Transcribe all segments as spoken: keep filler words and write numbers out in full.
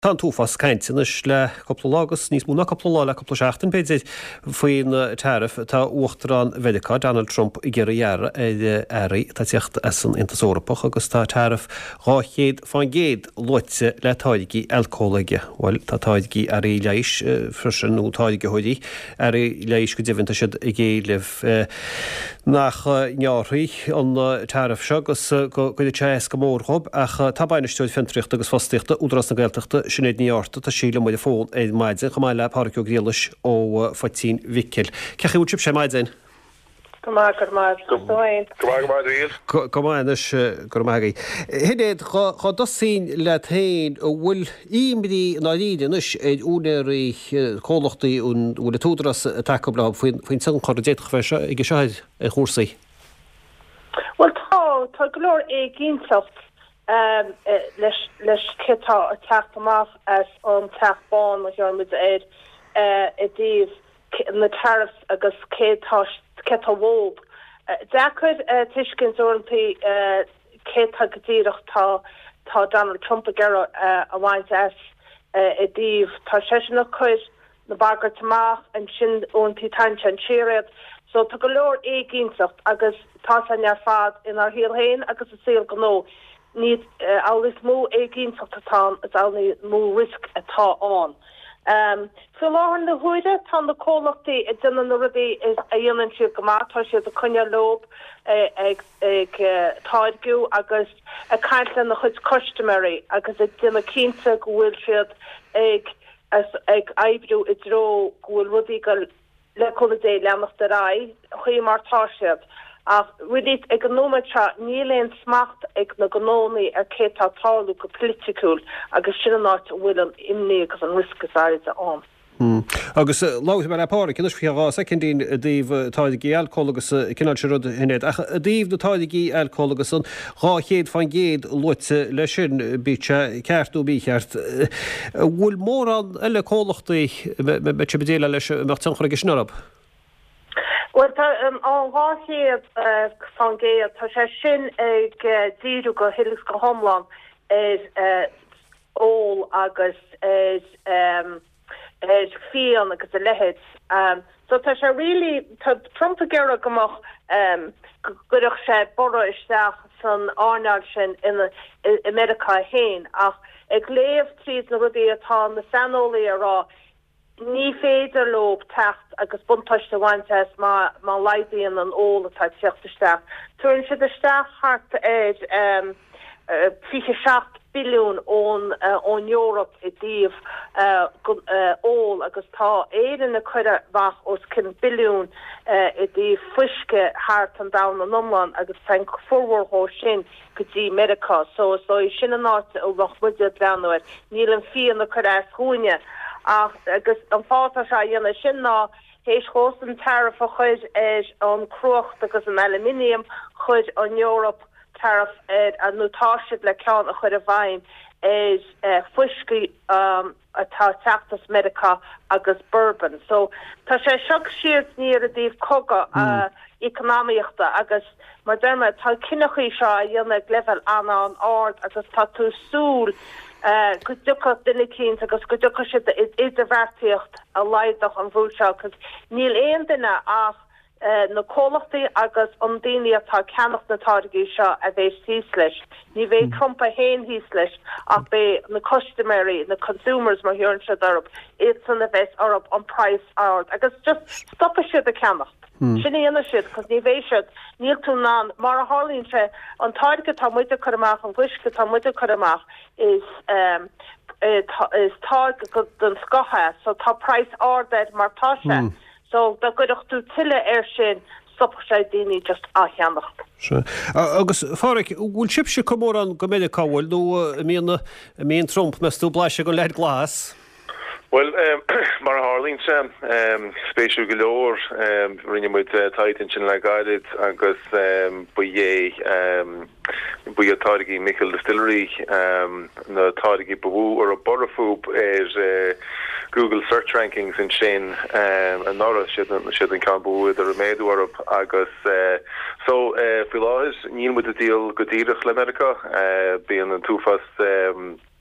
Tá túfas caiintenis le coplalágus níos múna coplá le copla seachtain beidir faoin tarif tá uachtarrán Vedeca Donald Trump i ggéirehearra airí tá teocht as an Intas Eorpach agus tá tarif ráchéad fan géad loite le táidigi alcólaige bhil tá táidigi ar í leis frisin nó táidigi hodí ar í leis go dtíhananta siad i ggéileh nach nearthaí an tarif se agus go de teas go mórchob ach tá bainisteúid fentricht agus fostíochta údras na gailteachta sinnéad níorta tá síle muid a fón é maidin chamáil le páraú gréalas ó fatín Vicil. Cecha útib sé maidin? Gomá gur má goáin. Gomá gomá ríal. Gomá inis gur mágaí. Hinéad chu dosín le tain bhfuil ímidí náíidir é únéirí cólachtaí ún bhfuil túdras take blá faoin san choradéach feise i g seid a chósaí. Well tá tá glór é gíntacht Um, uh, leis leis cetá a teach amach as an teachbán mar hearmid éid i dtíobh na tarifs agus cétá cetá bhóg. Deacuid tuiscin orintí cétá go dtíireach tá tá Donald Trump a gcearr a bhaint as i dtíobh tá seisina chuid na bagart amach an sin orintí tainte an tíiread. So tá go leor é gíntacht agus tá an ar fad in ar híal héin agus a síl go nó. Need uh, always mú éigín tatán is always mú risk atá an. Um, so láhan na huide tá na cólachtaí i duna na rudí is a dhéanann siad go mátá siad a cunne lob ag ag táidgiú agus a caiintlen na chuid customary agus ag duna cínta go bhfuil siad ag ag aibbrú i dro go bhfuil rudí go le chuna dé leannach de rá chuí martá siad. Ach ridit ag an nómetra níléon smacht ag na gnónaí ar cétá táú go politicúil agus sinna náit bhfuil an imní agus an riscas an. Agus láir mar apára cinis fiá secondín a dtíobh táidigi alcólagus cinál se rud hinnéad. A dtíobh na táidigi alcólagus an ráchéad fan géad luite le sin bíte ceartú bícheart. Bhfuil mór an eile cólachtaí me se bedéile leis mar tan chuige snarab? Well, an ráchéad fan géad tá sé sin ag díú go hilas go homlan is ó agus is is fian agus a lehead. So tá sé ri tá Trump a gera gomach goach sé bora isteach san áneil sin in America héin ach ag léamh tríd na rudí atá na sanolaí ará. Ní féidir lob techt agus buntáiste bhaintes má má leidíon an óla tá teachtasteach. Tuann siad isteach hart éid trí seacht billiún ón ón Europa i dtíobh ól agus tá éan na chuide bach os cin billiún i dtíobh fuisce hart an dam an Omlan agus san forwarthó sin go dtí America. So so sin an áit ó bhach muide leanúir. Níl an fian na chuide chuine. Ach agus an fáta se dhéanana sin ná hééis chós an tarif a chuid is an crucht agus an aluminium chuid an Europa tarif an nutáisiid le cean a chuid a bhaim is fuisci atá teachtas Medica agus bourbon. So tá sé seach siad níar a dtíobh coga economíochta agus mar derma tá cinnachaí seo a dhéanana level anna an ard agus tá tú súl Uh, go ducha duine cíns agus go ducha si is a bhartíocht a leidach an bhúseo, cos níl éon duine ach uh, na cólachtaí agus an daoine atá ceannach na táirgí seo a bheith síos leis. Ní bheith Trump a héin híos leis ach bé na customary, na consumers mar hiúann siad orb, it's an a bheith orb an price ard agus just stop a siad a ceannach. Sinna dhéana siad, cos ní bhéh siad níl tú ná mar a hálíonn sé an táirge tá muide chu amach an bhuisce tá muide chu amach is um, is táirge go den scotha, so tá price arded mar tá sé. So da goidech tú tiile ar sin stop sé daoine just a cheannach. Agus fáric bhfuil sibse go mór an go America bhfuil nó míon Trump meú blaise go leid glas? Well, um, mar Harlín sem um, spéisiú golóir um, rinne muid uh, taitin sin le gaiid agus um, bué um, bué táigi Michael Distillery um, na táigi bhú ar a borafúb is uh, Google search rankings in sin um, an nora si an canbú ar a méadú arab agus uh, so uh, fi láis níl mu a díal godíirech le America uh, bí an an túfast um,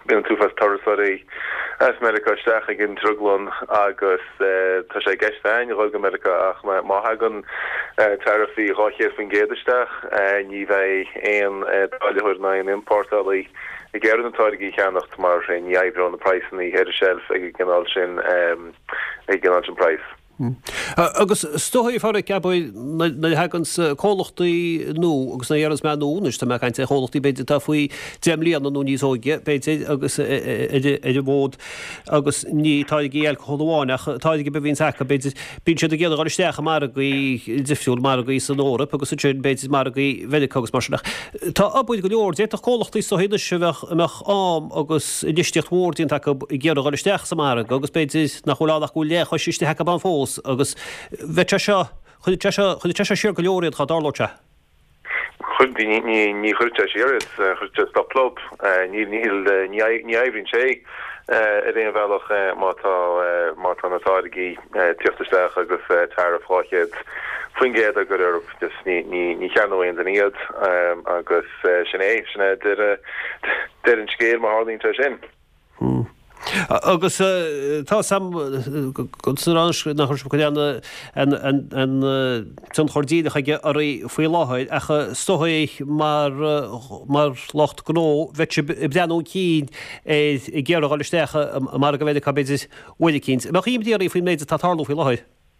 bin túfas tarsaí as America staach gin truglon agus tá sé gestein rug America ach má hagan tarifi roiché fin géidirsteach ní bheith éon bailúir na an importalí i ggéir an táirigí cheannacht mar sin neibbre an na pricein í héidir shelf ag gginál sin ag gginál sin price. Agus stoí far ceabbaid na hagans cólachtaí nó agus na dhearas me nóis tá mechaint cholachtaí beidir tá faoi déimlíon nó níos óige beidir agus idir bód agus ní táigí eil choháinach táigí be bhín secha beidir bín siad a géad gáisteach mar í difriúil mar í san órap agus sin beidir mar í bheidir agus marsinach. Tá abúid go leor déach cólachtaí so héidir se bheith meach am agus listeocht mhórtíín take i ggéad gáisteach sa mar agus beidir nach choláach go le chuiste hecha ban fós agus bheit seo chud te siar go leoríad cha dáláte. Chud ní chuirte siad chuirte stoplob ní ní éibrinn sé a réon bhealach mátá natáigí tíochttasteach agus tar fáchéad fuingéad a gur Europe just ní cheanóin den iad agus sin é sinna de an scéal mar hálín te sin. Agus tá sam nach chuanna an tun chordíide chuige a faoi láhaid a stohaid mar locht gó bheit i breanú cín i ggéar gáilistecha mar go bhéidir cabbéidir bhfuil cíns. Nach íimdíarí faoin méid tátarlú faoi láhaid.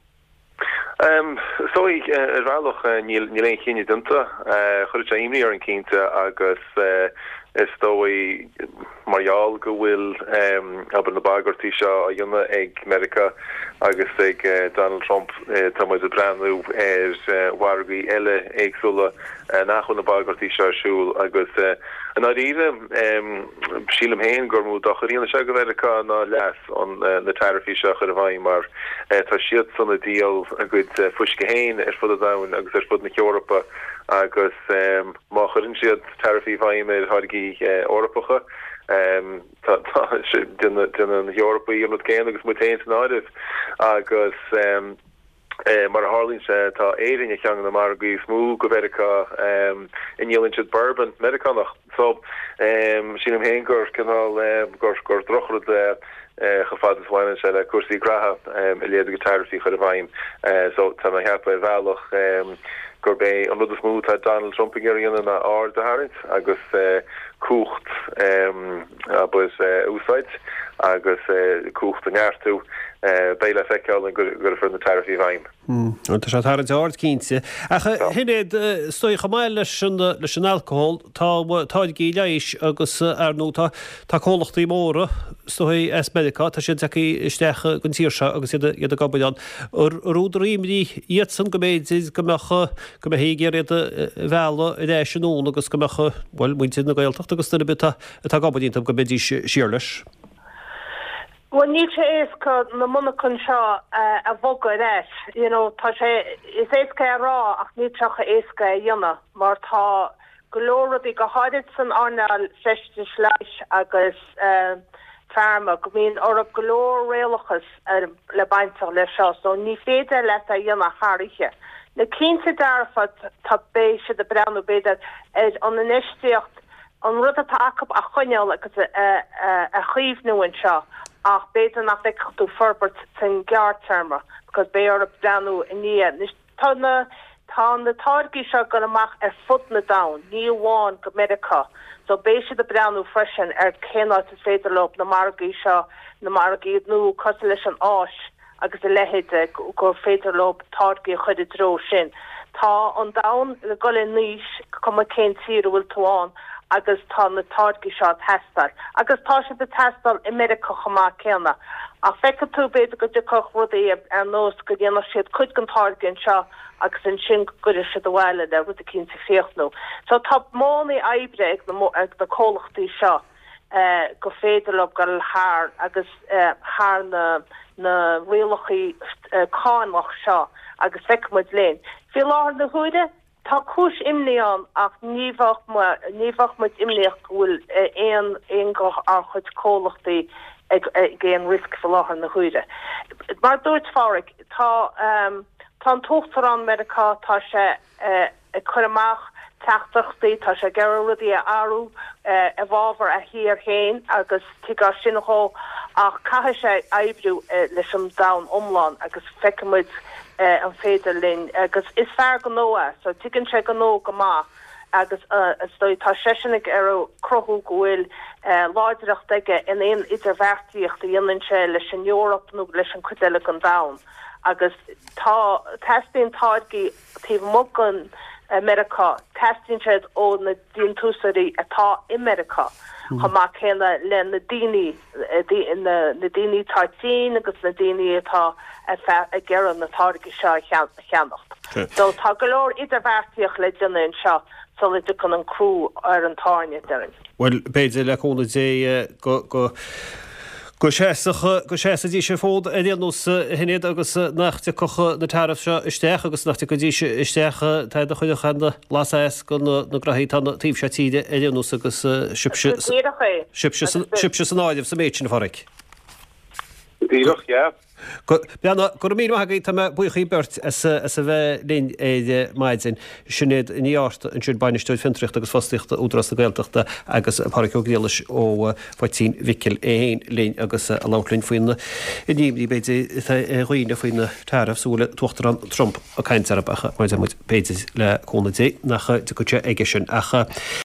Sóí ar bhealach níl éon chéine dunta chuir sé imní ar an cínta agus is dói marial go bhfuil ab na bagartí seo a dionne ag America agus ag Donald Trump tá muid a brandú ar wargaí eile agsúla nachhfuil na bagartí seo siúil agus an áíre sílam héin gur mú docharíonna se go bheidircha ná leas an na tarifi seo chu a bhaim mar tá siad sanna díal a go fuisce héin ar fud a dain agus ar fud na Eorpa agus má chuann siad tarifi bhaim ar tháirgí Orpacha den an Eorpa íon céan agus mutéint an áidih agus mar a Harlín se tá éing a cheangan na margaí smú go bheidircha inhélann siad Bourbon Americanach so sin am héin gur cinál gur gur drochad gefaadhhaine se le cuasaí gratha i léad go tarifi chu a bhaim so tá na heappa bhealach gur bé an rud smú tá Donald Trump géiríanana na ár de Harint agus cúcht bus úsáid agus cúcht an airtú béile feiceáil gur fir na tarifi bhaim. Tá se tar ard cínte. Hinnéad stoi chamáil leis leis an alcohol táid cí leis agus ar nó tá cólachtaí móra stoi es medica tá sé teí isteach gon tíir se agus iad a gabbaán. Rúdaríimí iad san go méid go mecha go mé hé géir bhela i d éis nó agus go mecha bhil muinte na gailtacht agus na bit tá gabbadínta go médí siar leis. Well, ní sé éasca na muna chun seo a bhoga réis, you know, tá sé is éasca rá ach ní trecha éasca dhéana, mar tá golóradí go háid san árneal seiste leis agus farma go mín orb golór réalachas le baintach le seo, so ní féidir le a dhéana háirithe. Na cínta darfad tá bé se de breanú béidir is an inistíocht an rud atá acab a chuineáil agus a chuomh nuain seo. Ach beter nach tú forbert ten geartermer, because be er op danu in nie. Tá na tá na targi se go amach ar fut na down, ní bháin go America. So be se de branu freschen er kenna te féidirloop na margi se na margi nu cos leis an áis agus a lehéide go féidirloop targi chud dro sin. Tá an down le go níis kom cén tír wil toán. Agus tá na targi seo testar. Agus tá se de testal America chomá céna. A fecha tú beidir go decoch rudí an nós go dhéana siad chuid gan targin seo agus an sin goidir si do bhile de rud a cinn sa féochnú. So tá móna ebre ag na cólachtaí seo go féidirlob gal haar agus haar na na réalachaí cáinlach seo agus feicmuid léin. Fi láhar na huide tá cúis imléán ach níomhach mu imléocht bhfuil éon éon go ar chud cólachtaí ag géan risk fa láthar na chuide. Mar dúirt fáric tá tá an tóchttar an America tá sé chuireach teachtaí tá sé geúí a áú a bháver a hir héin agus tuá sinnaá ach cai sé ebrú leis an da omláin agus feicimiid an féidir linn agus is fear go nóa, so tugann sé go nó go má agus stoi tá sesinnig ar crothú gohfuil láidireacht aige in éon idirhhartíocht a dhéanann sé leis an Eorop nó leis an cuideile an da agus tá testíon táirgaí tí mugan America testing shed ó na dín túsaí atá America Tá má chéile le na daoine na daoine tartíín agus na daoine atá a ggéan na táirgi seo cheannacht. So tá go leor idirhhartíoch le duine seo so le chun an crú ar an táne derin. Well beidir le chuna dé go go Go sé a dí sé fód a déanús hinnéad agus nachte cocha na tarmh seo isteach agus nachte go dí isteach tá a chuide chanda las go na graí tíb se tíide a déanús agus sibse san áideh sa méid sin faric. Díoch, ja. Beanna go mí hagaí tá buchaí beirt a bheith lín é maidsin sinnéad in íart an siúd bainisteid fintricht agus fástiíochtta údras na gailteachta agus paracógréalas ó fátín vicil éhéin lín agus a látlinn faoine. I níomí beidir roioine faoine tarmh súla tuachtar an Trump a caiintearbacha, maid beidir le cóna dé nach go te aige sin acha.